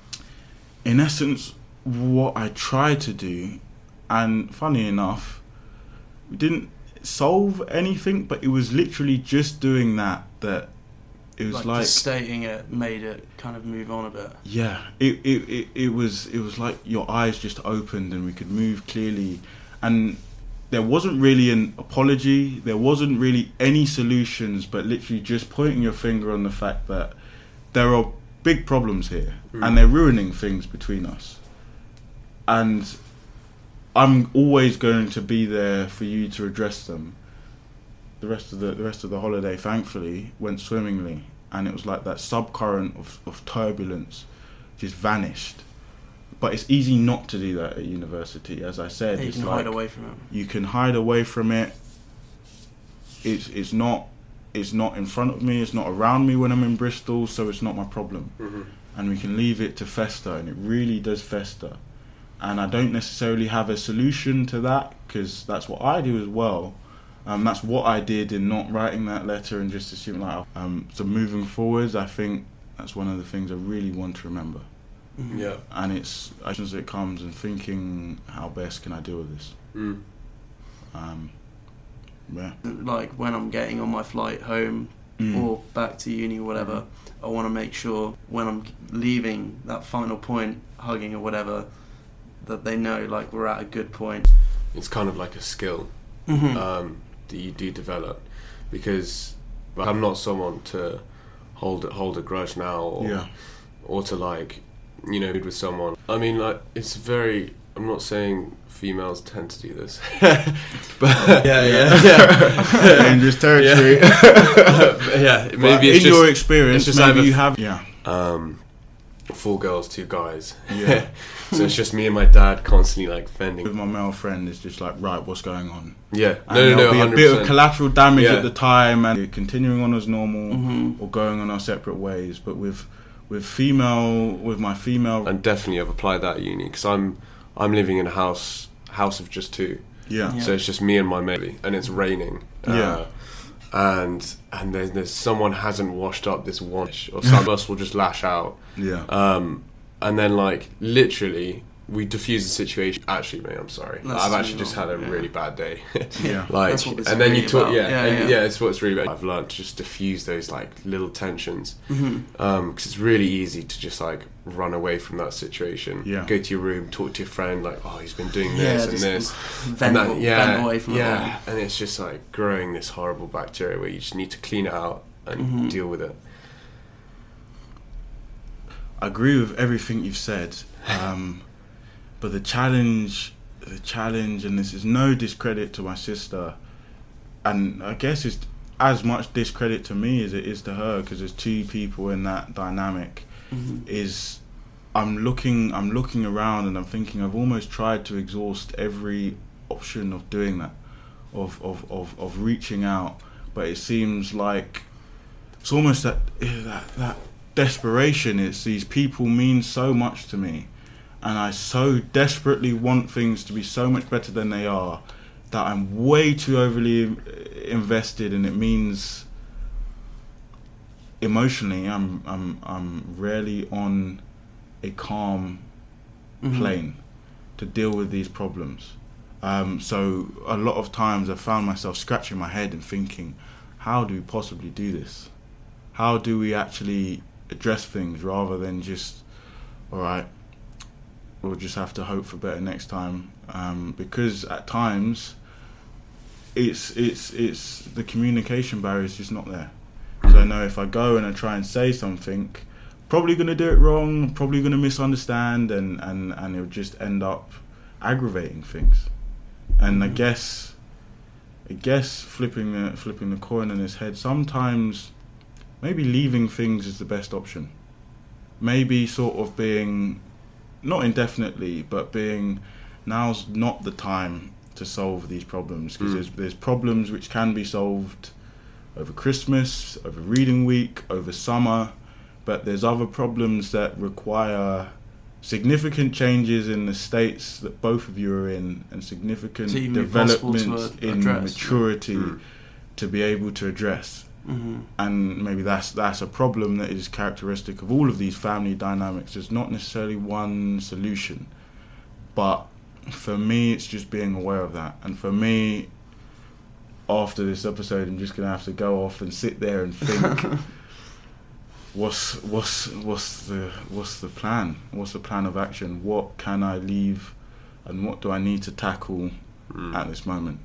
in essence, what I tried to do. And funny enough, we didn't solve anything, but it was literally just doing that, that it was like, like just stating it made it kind of move on a bit. Yeah, it, it, it, it was it was like your eyes just opened and we could move clearly. And there wasn't really an apology, there wasn't really any solutions, but literally just pointing your finger on the fact that there are big problems here, mm. and they're ruining things between us. And I'm always going to be there for you to address them. The rest of the the rest of the holiday, thankfully, went swimmingly, and it was like that subcurrent of, of turbulence just vanished. But it's easy not to do that at university, as I said. Yeah, you it's can like, hide away from it. You can hide away from it. It's it's not it's not in front of me. It's not around me when I'm in Bristol, so it's not my problem. Mm-hmm. And we can leave it to fester, and it really does fester. And I don't necessarily have a solution to that, because that's what I do as well. Um, that's what I did in not writing that letter and just assuming like. Um, so moving forwards, I think that's one of the things I really want to remember. Mm-hmm. Yeah. And it's as it comes and thinking, how best can I deal with this? Mm. Um, yeah. Like when I'm getting on my flight home mm. or back to uni or whatever, mm. I want to make sure when I'm leaving that final point, hugging or whatever, that they know like we're at a good point. It's kind of like a skill mm-hmm. um, that you do develop, because like, I'm not someone to hold hold a grudge now, or yeah. or to like, you know, with someone. I mean, like, it's very. I'm not saying females tend to do this, but yeah, yeah, yeah. dangerous territory. Yeah, yeah maybe but it's in just, your experience, just maybe you have. Yeah. Um, four girls, two guys. Yeah. So it's just me and my dad constantly like fending. With my male friend, it's just like, right, what's going on? Yeah. And no, no, there'll no. be one hundred percent. a bit of collateral damage yeah. at the time, and continuing on as normal, mm-hmm. or going on our separate ways. But with with female, with my female, and definitely I've applied that at uni, because I'm I'm living in a house house of just two. Yeah. yeah. So it's just me and my mate, and it's raining. Yeah. Uh, and and there's, there's someone hasn't washed up this one, or some of us will just lash out. Yeah. Um, and then like literally we diffuse the situation. Actually, mate, I'm sorry. That's I've actually just wrong. had a yeah. really bad day. Yeah. like, That's what this and is then you really talk, about. yeah, Yeah, and yeah. yeah, it's what's really bad. I've learned to just diffuse those like little tensions, because Mm-hmm. um, it's really easy to just like run away from that situation. Yeah. Go to your room, talk to your friend, like, oh, he's been doing Yeah, this and just this. Vent, and that, yeah, vent away from it yeah, and it's just like growing this horrible bacteria where you just need to clean it out and Mhm. deal with it. I agree with everything you've said, um, but the challenge, the challenge, and this is no discredit to my sister, and I guess it's as much discredit to me as it is to her, because there's two people in that dynamic. Mm-hmm. Is I'm looking, I'm looking around, and I'm thinking I've almost tried to exhaust every option of doing that, of of of, of reaching out, but it seems like it's almost that that that. desperation. It's these people mean so much to me, and I so desperately want things to be so much better than they are that I'm way too overly invested, and it means emotionally I'm I'm I'm rarely on a calm Mm-hmm. plane to deal with these problems. Um, so a lot of times I found myself scratching my head and thinking, how do we possibly do this? How do we actually address things rather than just, all right, we'll just have to hope for better next time, um, because at times it's it's it's the communication barrier is just not there. Because I know if I go and I try and say something, probably going to do it wrong, probably going to misunderstand, and and and it'll just end up aggravating things. And I guess I guess flipping the flipping the coin on his head, sometimes maybe leaving things is the best option. Maybe sort of being, not indefinitely, but being, now's not the time to solve these problems, because Mm. there's, there's problems which can be solved over Christmas, over reading week, over summer, but there's other problems that require significant changes in the states that both of you are in, and significant To even be possible to development in address, yeah. maturity Mm. to be able to address. Mm-hmm. And maybe that's that's a problem that is characteristic of all of these family dynamics. There's not necessarily one solution, but for me it's just being aware of that. And for me, after this episode, I'm just gonna have to go off and sit there and think, what's what's what's the what's the plan? What's the plan of action? What can I leave, and what do I need to tackle Mm. at this moment?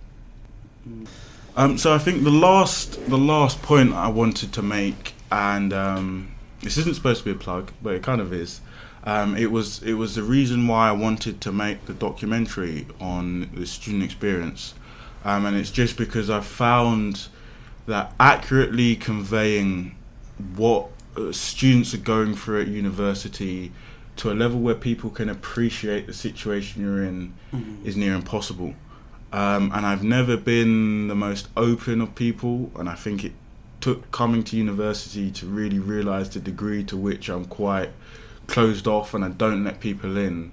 Um, so I think the last the last point I wanted to make, and um, this isn't supposed to be a plug, but it kind of is. Um, it was it was the reason why I wanted to make the documentary on the student experience, um, and it's just because I found that accurately conveying what uh, students are going through at university to a level where people can appreciate the situation you're in Mm-hmm. is near impossible. Um, and I've never been the most open of people, and I think it took coming to university to really realise the degree to which I'm quite closed off and I don't let people in.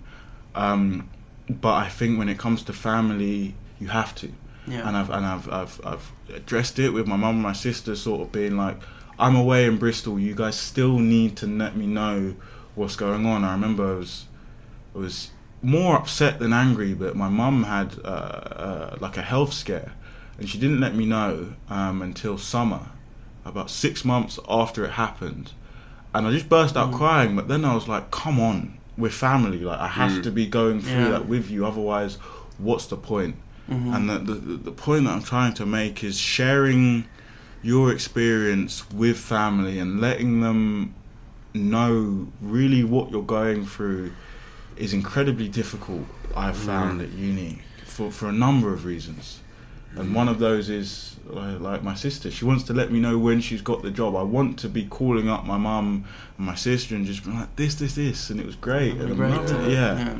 Um, but I think when it comes to family, you have to. Yeah. And I've and I've I've I've addressed it with my mum and my sister, sort of being like, I'm away in Bristol. You guys still need to let me know what's going on. I remember I was I was more upset than angry, but my mum had uh, uh, like a health scare, and she didn't let me know um, until summer, about six months after it happened, and I just burst out Mm. crying. But then I was like, "Come on, we're family. Like I have Mm. to be going through Yeah. that with you. Otherwise, what's the point?" Mm-hmm. And the, the the point that I'm trying to make is sharing your experience with family and letting them know really what you're going through is incredibly difficult, I've found Mm. at uni, for, for a number of reasons. And one of those is, uh, like my sister, she wants to let me know when she's got the job. I want to be calling up my mum and my sister and just being like, this, this, this, and it was great. And I Great, loved it, yeah.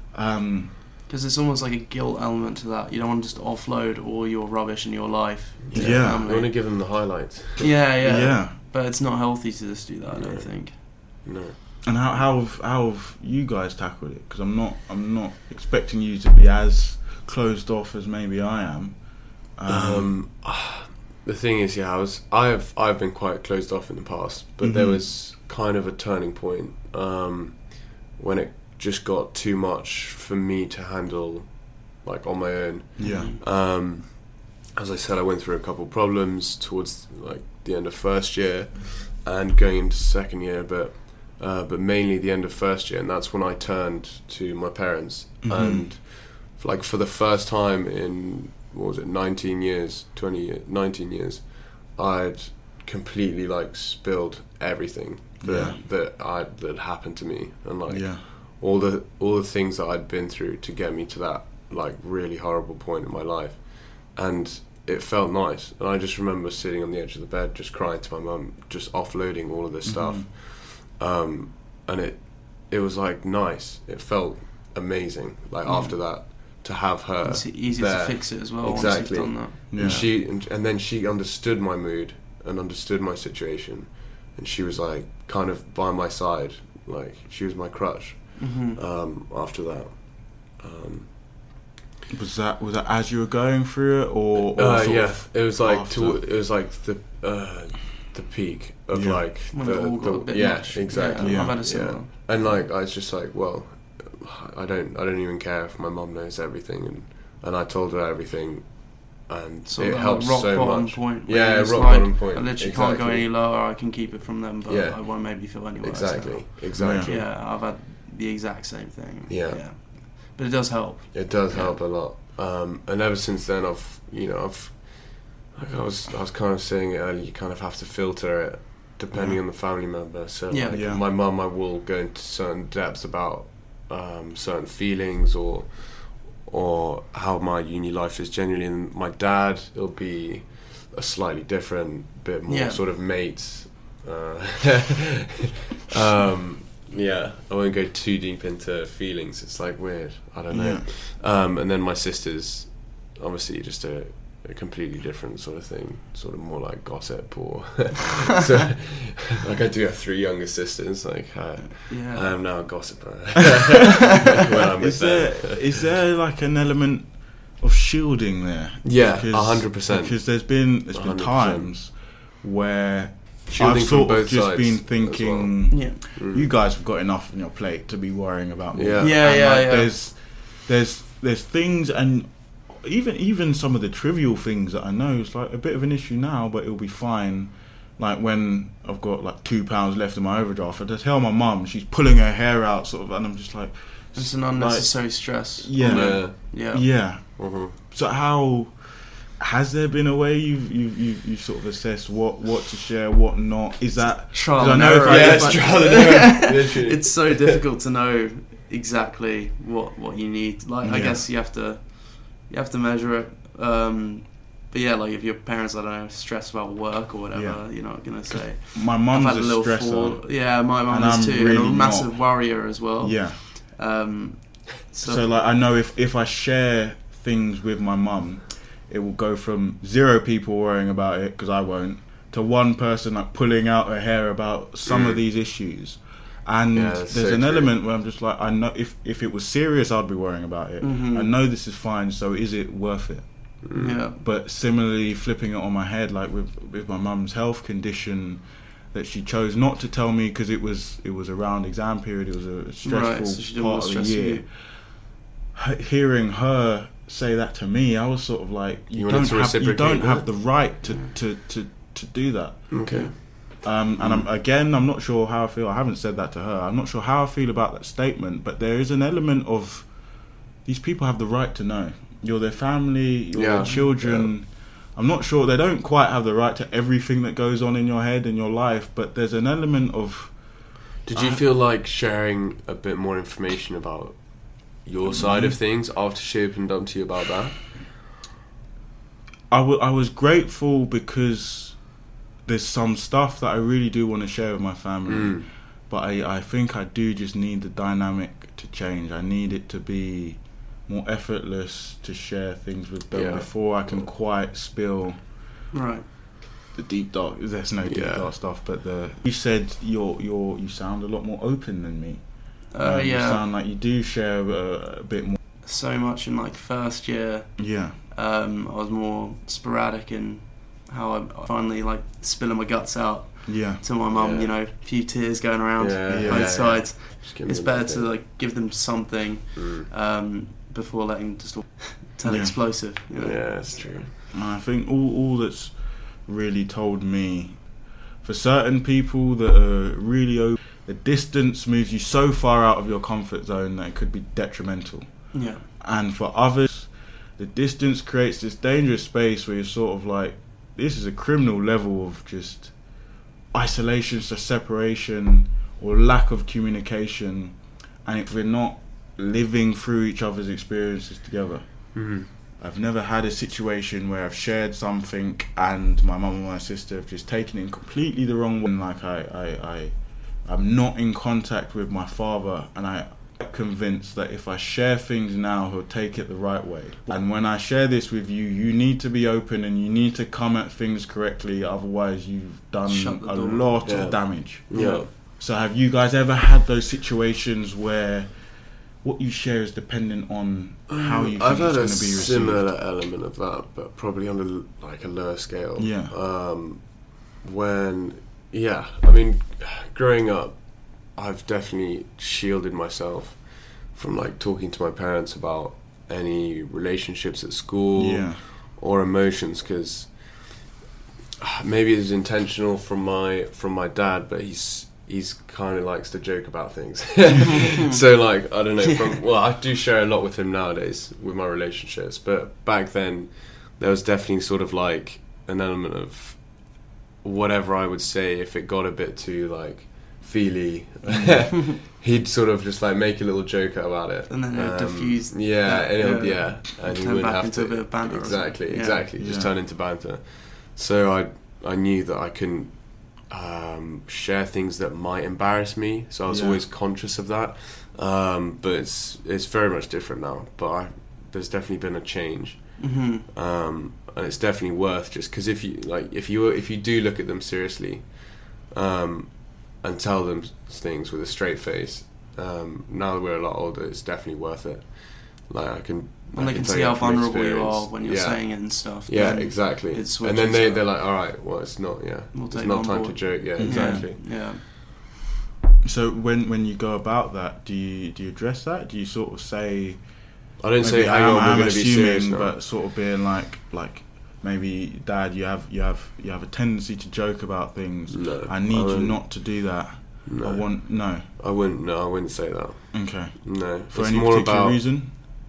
Um, Because it's almost like a guilt element to that. You don't want to just offload all your rubbish in your life to your Yeah. You family. want to give them the highlights. Yeah, yeah, yeah. But it's not healthy to just do that, I No. don't think. No. And how how have, how have you guys tackled it? Because I'm not I'm not expecting you to be as closed off as maybe I am. Um, Um, the thing is, yeah, I was I've I've been quite closed off in the past, but there Mhm. was kind of a turning point um, when it just got too much for me to handle, like on my own. Yeah. Um, as I said, I went through a couple problems towards like the end of first year and going into second year, but uh, but mainly the end of first year, and that's when I turned to my parents. Mm-hmm. And like for the first time in, what was it, nineteen years, twenty years, nineteen years, I'd completely like spilled everything that Yeah. that I that happened to me, and like Yeah. all the all the things that I'd been through to get me to that like really horrible point in my life. And it felt nice, and I just remember sitting on the edge of the bed just crying to my mum, just offloading all of this stuff. Um, and it it was like nice, it felt amazing, like Mm. after that, to have her It's easy there. to fix it as well Exactly. once you've done that. Yeah. And she and, and then she understood my mood and understood my situation, and she was like kind of by my side, like she was my crutch. Mm-hmm. Um, after that, um, Was that was that as you were going through it, or, or uh, sort yeah, of it was like after? to, it was like the uh, the peak of Yeah. like When the, it all got the a bit yeah much. exactly Yeah, Yeah. I've had a yeah. similar. And like I was just like, well, I don't I don't even care if my mum knows everything, and and I told her everything, and So it that helps rock so bottom much. point. Yeah, where it's rock like, bottom point. I literally can't go Exactly. any lower. I can keep it from them, but Yeah. I won't make me feel any worse. Exactly, exactly. Yeah, I've had the exact same thing. Yeah. But it does help. It does Yeah. help a lot. Um, and ever since then, I've you know I've like I was I was kind of saying it earlier. You kind of have to filter it depending Yeah. on the family member. So Yeah. like Yeah. my mum, I will go into certain depths about um, certain feelings or or how my uni life is genuinely. And my dad, it'll be a slightly different, bit more Yeah. sort of mates. Uh, um, yeah, I won't go too deep into feelings. It's like weird. I don't know. Yeah. Um, and then my sister's obviously just a, a completely different sort of thing, sort of more like gossip or so, like I do have three younger sisters. Like I, Yeah. I am now a gossiper. when I'm with Is there them. is there like an element of shielding there? Yeah, Because- a hundred percent. Because there's been there's A been hundred percent. times where Shielding I've from sort both of just sides been as thinking, Yeah. Mm. you guys have got enough on your plate to be worrying about me. Yeah. Yeah, And, yeah, like, yeah. There's there's there's things, and even even some of the trivial things that I know is like a bit of an issue now, but it'll be fine. Like when I've got like two pounds left in my overdraft, I just tell my mum, she's pulling her hair out, sort of, and I'm just like, It's an unnecessary stress. Yeah. Yeah. Yeah. yeah. Mhm. So how has there been a way you've you've you've, you've sort of assessed what, what to share, what not? Is that Trial 'cause I and know if error. I- Yeah, if it's I- trial and error. Literally. It's so difficult to know exactly what what you need. Like I Yeah. guess you have to you have to measure it. Um, but yeah, like if your parents, I don't know, stressed about work or whatever, Yeah. you're not gonna say. My I've mum's had a a little stressor. fall. Yeah, my mum And is I'm too, really and a massive not. worrier as well. Yeah. Um, so, So, like I know if if I share things with my mum, it will go from zero people worrying about it because I won't, to one person like pulling out her hair about some Mm. of these issues. And Yeah, that's there's so an true. element where I'm just like, I know if if it was serious, I'd be worrying about it. Mhm. I know this is fine, so is it worth it? Mm. yeah, But similarly, flipping it on my head, like with with my mum's health condition, that she chose not to tell me because it was it was around exam period. It was a stressful right. So she didn't part want of to the stress year. you. H- Hearing her say that to me, I was sort of like, you, You wanted don't to have you reciprocate don't with have it? the right to to to, to do that. Okay. Um, and I'm, again, I'm not sure how I feel. I haven't said that to her. I'm not sure how I feel about that statement. But there is an element of these people have the right to know. You're their family. You're Yeah. their children. I'm not sure they don't quite have the right to everything that goes on in your head and your life. But there's an element of Did you I- feel like sharing a bit more information about your side Mm-hmm. of things after she opened up to you about that? I, w- I was grateful because there's some stuff that I really do want to share with my family. Mm. But I, I think I do just need the dynamic to change. I need it to be more effortless to share things with them Yeah. before I can quite spill Right. the deep dark. There's no deep Yeah. dark stuff, but the you said you're you're you sound a lot more open than me. Uh, Um, You yeah. sound like you do share a, a bit more. So much in like first year. Yeah, Um, I was more sporadic in how I'm finally like spilling my guts out Yeah. to my mum. Yeah. You know, a few tears going around Yeah, yeah, both yeah. sides. Just give me It's a better little to bit. like give them something Mm. um, before letting just tell Yeah. explosive. You know? Yeah, that's true. And I think all, all that's really told me, for certain people that are really over, the distance moves you so far out of your comfort zone that it could be detrimental. Yeah. And for others, the distance creates this dangerous space where you're sort of like, this is a criminal level of just isolation, so separation, or lack of communication. And if we're not living through each other's experiences together. Mm-hmm. I've never had a situation where I've shared something and my mum and my sister have just taken it in completely the wrong way. Like I, I, I, I'm not in contact with my father, and I'm convinced that if I share things now, he'll take it the right way. And when I share this with you, you need to be open and you need to come at things correctly. Otherwise, you've done Shut the a door. lot Yeah. of damage. Yeah. So have you guys ever had those situations where what you share is dependent on how you think I've it's had going a to be received? similar element of that, but probably on a, like a lower scale. Yeah. Um, when, yeah, I mean, growing up, I've definitely shielded myself from like talking to my parents about any relationships at school Yeah. or emotions, because maybe it's intentional from my from my dad, but he's he's kind of likes to joke about things. So like, I don't know, from, well, I do share a lot with him nowadays with my relationships, but back then there was definitely sort of like an element of whatever I would say, if it got a bit too like feely, he'd sort of just like make a little joke about it, And then it would diffuse yeah that, and it would, yeah, yeah and he turn wouldn't back have into to a bit of banter or exactly something. Yeah. exactly just Yeah. turn into banter. So I I knew that I couldn't um, share things that might embarrass me, so I was Yeah. always conscious of that. Um, but it's it's very much different now. But I, there's definitely been a change, hmm um, and it's definitely worth just because if you like if you if you do look at them seriously, um, and tell them things with a straight face. Um, now that we're a lot older, it's definitely worth it. Like I can, And I they can tell see you how from vulnerable you experience. are when you're Yeah. saying it and stuff. Yeah, Then exactly. it And switches then they up. they're like, all right, well, it's not. Yeah, We'll it's take it not on time to board. joke. Yeah, Mhm. exactly. Yeah. So when when you go about that, do you do you address that? Do you sort of say, I didn't say, maybe hang I'm, on, I'm we're going to be serious assuming, now. but sort of being like like maybe, Dad, you have you have you have a tendency to joke about things. No, I need you wouldn't. not to do that. No, I want no. I wouldn't. No, I wouldn't say that. Okay. No, For it's any more particular about. reason,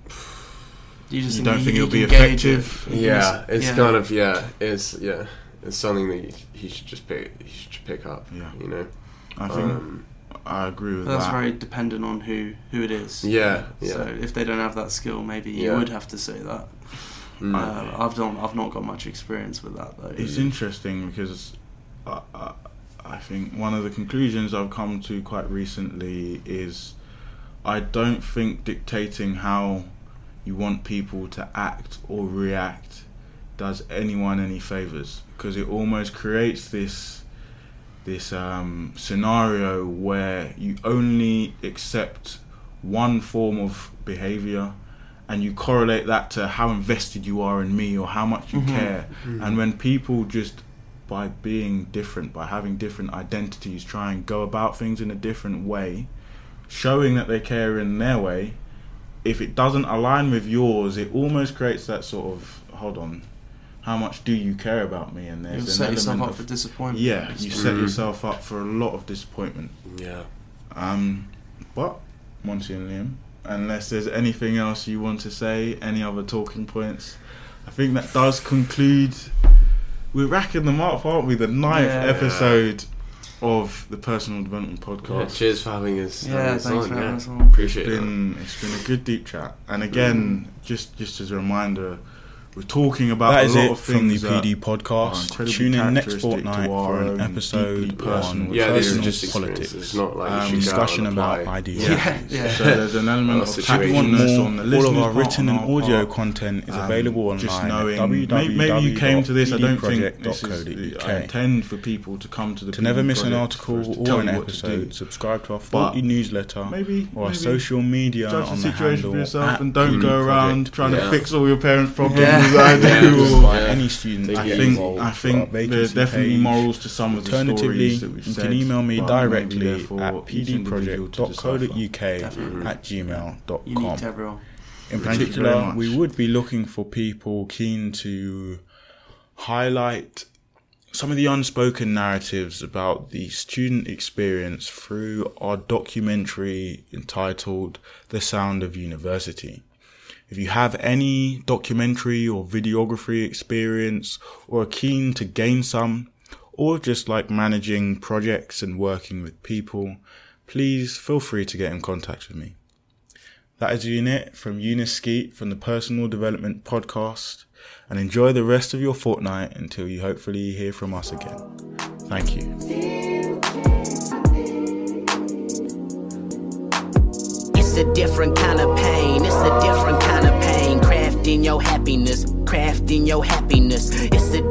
You just you don't think you it'll be can gauge it. effective? You can Yeah, just- it's yeah. kind of yeah. It's yeah. It's something that he should just pick. He should pick up. Yeah. You know. I think Um, I agree with That's that. very dependent on who, who it is. yeah. Yeah. So if they don't have that skill, maybe you Yeah. would have to say that. Mm. Uh, I've done. I've not got much experience with that though. It's interesting because I, I, I think one of the conclusions I've come to quite recently is I don't think dictating how you want people to act or react does anyone any favors, because it almost creates this this um, scenario where you only accept one form of behavior and you correlate that to how invested you are in me or how much you Mhm. care. Mhm. And when people just, by being different, by having different identities, try and go about things in a different way, showing that they care in their way, if it doesn't align with yours, it almost creates that sort of, hold on, how much do you care about me? And there's You'll an set yourself element up of, for disappointment. yeah, you set Mm. yourself up for a lot of disappointment. Yeah. Um, but Monty and Liam, unless there's anything else you want to say, any other talking points, I think that does conclude. We're racking them up, aren't we? The ninth Yeah. episode of the Personal Development Yeah, Podcast. cheers for having us. Yeah, having us thanks on, for yeah. having us on. Appreciate It's it. been it's been a good deep chat, and again, just just as a reminder, we're talking about That a is lot it of from the things P D that podcast. incredibly Tune in next characteristic fortnight to our for own an episode deeply personal on Yeah, this is personal just politics. experience. It's not like Um, you should go out discussion and about apply. ideas. Yeah, yeah. So there's an element Our of situation. If you want tactfulness more, on the all of listener's our part, written on and our audio part. content is Um, available online just at knowing, maybe, maybe w w w you came to this. I don't think dot this p d is, project dot I co dot u k. intend for people to come to the To never P D miss an project for article us to or tell an you what to do. episode, subscribe to our But forty newsletter Maybe or our maybe social media judge the on the situation handle for yourself at and don't P D go around Project. trying Yeah. to fix all your parents' problems Yeah. I do. Yeah, By yeah. any student. They I get think involved I for think our vacancy there's definitely page. morals to some of the Alternatively, stories that we've you said. can email me but maybe directly therefore at each p d individual project to dot co dot u k Definitely. at gmail dot Unique com. to everyone. Thank In you very particular, much. we would be looking for people keen to highlight some of the unspoken narratives about the student experience through our documentary entitled The Sound of University. If you have any documentary or videography experience or are keen to gain some, or just like managing projects and working with people, please feel free to get in contact with me. That is Unit from Eunice Skeet from the Personal Development Podcast, and enjoy the rest of your fortnight until you hopefully hear from us again. Thank you. It's a different kind of pain, it's a different kind of pain. Crafting your happiness, crafting your happiness. It's a